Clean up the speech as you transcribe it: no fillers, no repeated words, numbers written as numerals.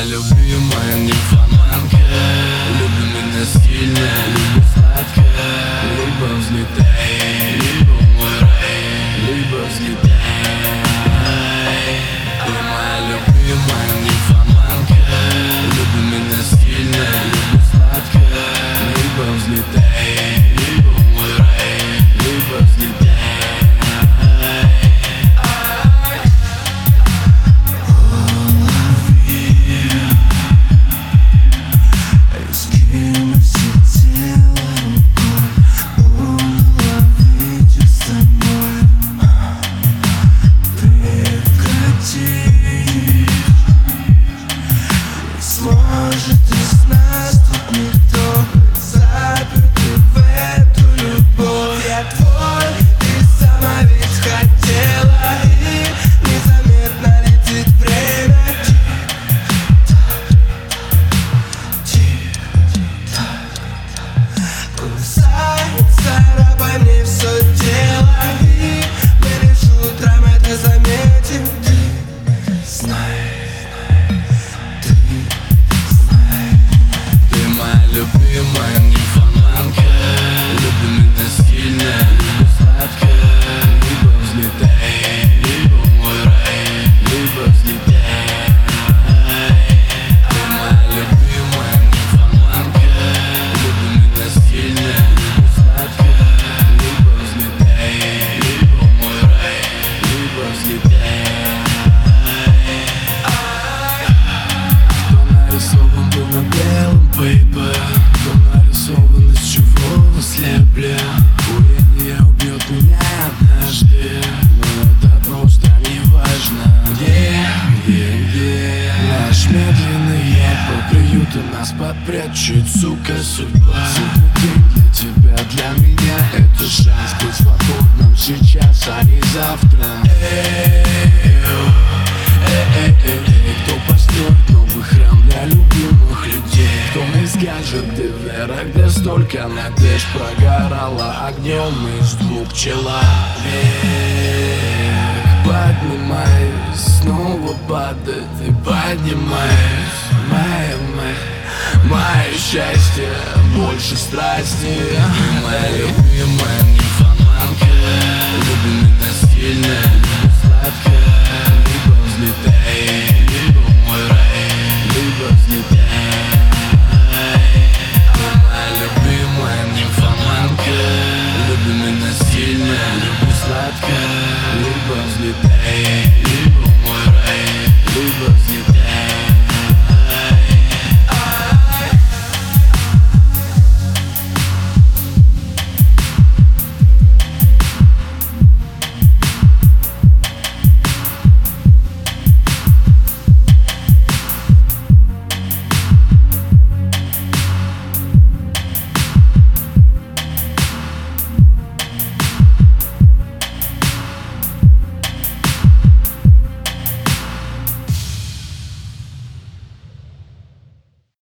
любимая нимфоманка, люби меня сильно, люби сладко. Либо взлетай, либо умирай, либо взлетай. Ты моя любимая нимфоманка, люби меня сильно, люби сладко. Либо взлетай, либо умирай, либо взлетай. Может, из нас тут никто запертый в эту любовь. Я твой, ты сама ведь хотела, и незаметно летит время. Тик-так, кусай, царапай мне все тело, и мы лишь утром это заметим. Ты знай. Любимая нимфоманка, люби меня сильно, люби сладко. Либо взлетай, либо умирай, либо взлетай. Ты моя любимая нимфоманка, люби меня сильно, люби сладко. Либо взлетай, либо умирай, либо взлетай. Кто нарисован был на белом пейпер, кто нарисован из чего слеплен. Курение убьет меня однажды, но это просто не важно. Где наш медленный яд приют и нас попрячет, сука, судьба. Сегодня день для тебя, для меня это шанс быть свободным сейчас, а не завтра. Кто построит новый храм для любимых людей? Кто мне скажет, ты вера, где столько надежд прогорала огнем из двух человек? Поднимаюсь, снова падает и поднимаюсь. Мое счастье, больше страсти. Моя любимая нимфоманка, люби меня сильно, люби сладко. Либо взлетай,